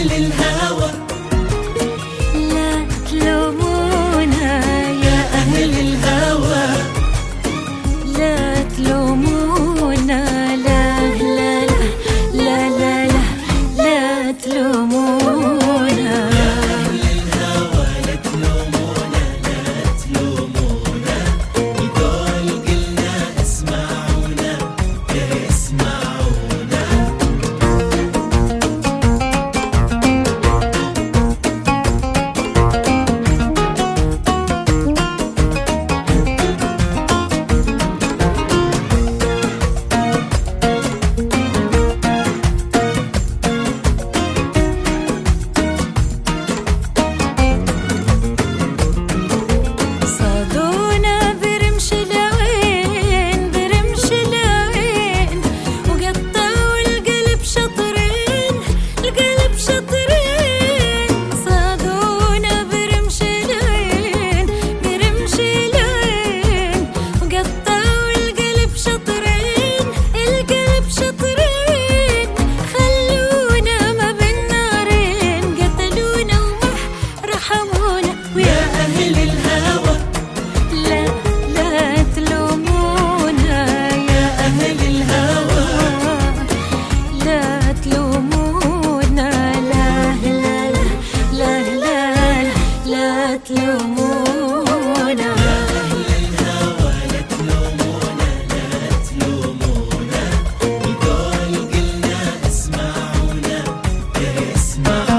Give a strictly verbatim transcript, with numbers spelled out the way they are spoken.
أهل الهوى لا تلومونا يا أهل الهوى لا تلومونا لا لا لا لا لا لا تلومونا أهل الهوى لا تلومونا لا تلومونا يقول قلنا اسمعونا اسمعونا صادونا برمش العين برمش العين وقطعوا القلب شطرين القلب شطرين صادونا برمش العين برمش العين وقطعوا القلب شطرين القلب شطرين خلونا ما بين نارين قتلونا وما رحمونا يا أهل الهوى لا لا تلومونا يا أهل الهوى لا تلومونا لا لا لا لا لا لا تلومونا أهل الهوى لا تلومونا لا تلومونا يقول قلنا اسمعونا اسمعونا